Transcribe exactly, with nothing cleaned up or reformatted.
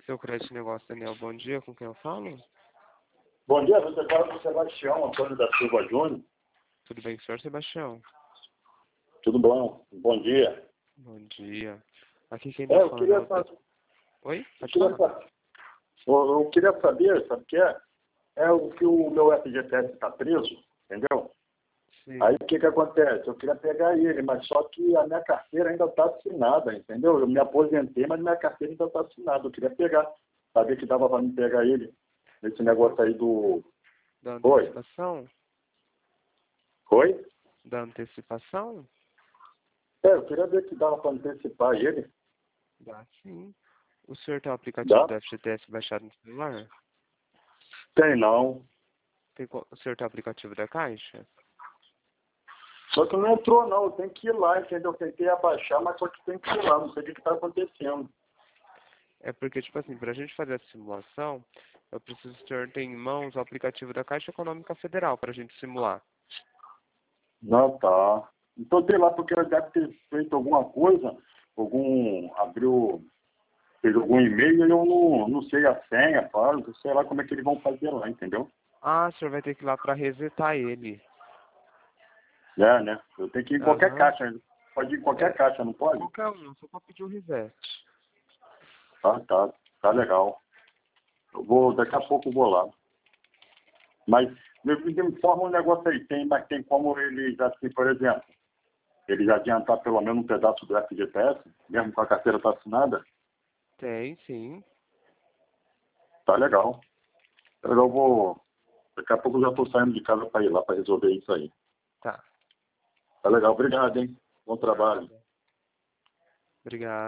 Seu crédito negócio, Daniel, bom dia, com quem eu falo? Bom dia, você fala com o Sebastião Antônio da Silva Júnior. Tudo bem com o senhor, Sebastião? Tudo bom? Bom dia. Bom dia. Aqui quem É, tá eu falando queria, é o... sa- Da- Oi? eu, Pode queria, falar. sa- eu, eu queria saber, sabe o que é? É o que o meu F G T S está preso, entendeu? Sim. Aí o que que acontece? Eu queria pegar ele, mas só que a minha carteira ainda está assinada, entendeu? Eu me aposentei, mas minha carteira ainda está assinada. Eu queria pegar, saber que dava para me pegar ele, nesse negócio aí do... Da Oi? antecipação? Oi? Da antecipação? É, eu queria ver que dava para antecipar ele. Dá sim. O senhor tem o aplicativo Dá? do F G T S baixado no celular? Tem não. Tem... qual- O senhor tem o aplicativo da Caixa? Só que não entrou não, eu tenho que ir lá, entendeu? Eu tentei abaixar, mas só que tem que ir lá, não sei o que está acontecendo. É porque, tipo assim, pra gente fazer a simulação, eu preciso que o senhor tenha em mãos o aplicativo da Caixa Econômica Federal pra gente simular. Não, tá. Então sei lá, porque ele deve ter feito alguma coisa, algum, abriu, fez algum e-mail e eu não, não sei a senha, claro, sei lá como é que eles vão fazer lá, entendeu? Ah, o senhor vai ter que ir lá pra resetar ele. É, né? Eu tenho que ir em qualquer Aham. caixa, pode ir em qualquer É, caixa, não pode? qualquer um, só pra pedir o reset. Tá, tá, tá legal. Eu vou, daqui a pouco eu vou lá. Mas me, me informa um negócio aí, tem, mas tem como ele, assim, por exemplo, ele já adiantar pelo menos um pedaço do F G T S, mesmo com a carteira tá assinada, Tem, sim. tá legal. Eu vou, daqui a pouco eu já estou saindo de casa para ir lá para resolver isso aí. Tá. Tá legal, obrigado, hein? Bom trabalho. Obrigado.